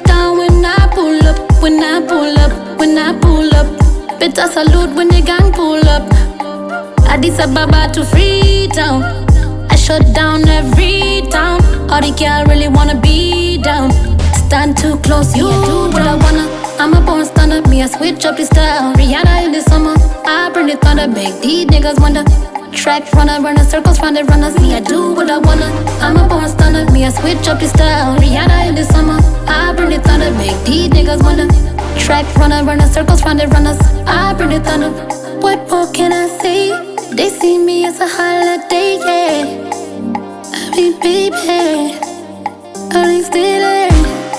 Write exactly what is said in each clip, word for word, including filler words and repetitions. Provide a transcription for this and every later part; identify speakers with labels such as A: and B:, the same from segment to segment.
A: down when I pull up, when I pull up, when I pull up. Better salute when the gang pull up. Addis Ababa to Freetown, I shut down every town. All the girl really wanna be down. Stand too close, you do what I wanna. I'm a born stunner, me I switch up the style. Rihanna in the summer, I bring the thunder. Make these niggas wonder. Track runner, runner, circles round the runners. Me I do what I wanna. I'm a born stunner, me I switch up the style. Rihanna in the summer, I bring the thunder. Make these niggas wonder. Track runner, runner, circles round the runners. I bring the thunder. What more can I say? They see me as a holiday, yeah. I mean, baby, I stay there.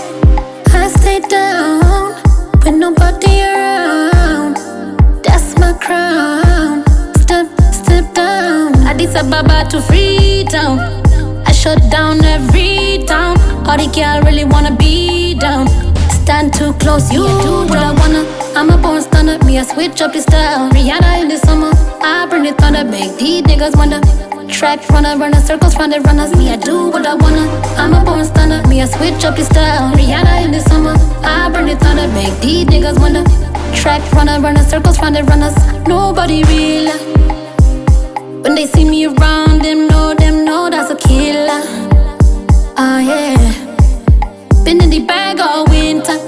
A: I stay down when nobody around. That's my crown. Step, step down. Addis Ababa to Freetown, I shut down every town. All the girl really wanna be down. Stand too close, you do what I wanna. I'm a born stunner, me I switch up the style. Rihanna in the summer, I bring the thunder. Make these niggas wonder. Track runner, runner, circles round the runners. Me I do what I wanna. I'm a born stunner, me I switch up the style. Rihanna in the summer, I bring the thunder. Make these niggas wonder. Track runner, runner, circles round the runners. Nobody real. When they see me around, them know, them know that's a killer. Ah yeah. Been in the bag all winter.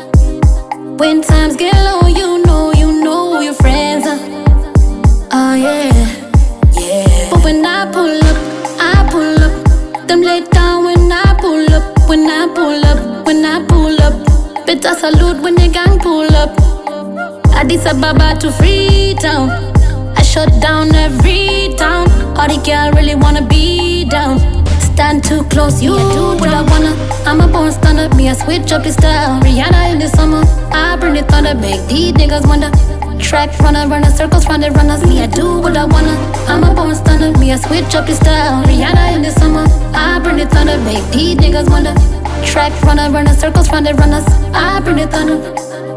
A: When times get low, you know, you know who your friends are. Oh yeah, yeah. But when I pull up, I pull up. Them lay down when I pull up, when I pull up, when I pull up. Better salute when the gang pull up. Addis Ababa to Freetown, I shut down every town. All the girl really wanna be down. Stand too close, you do what I wanna. I'm a born stunner, me I switch up the style. Rihanna in the summer, I bring the thunder. Make these niggas wonder. Track runner, runner, circles round the runners. Me I do what I wanna. I'm a born stunner, me I switch up the style. Rihanna in the summer, I bring the thunder. Make these niggas wonder. Track runner, runner, circles round the runners. I bring the thunder.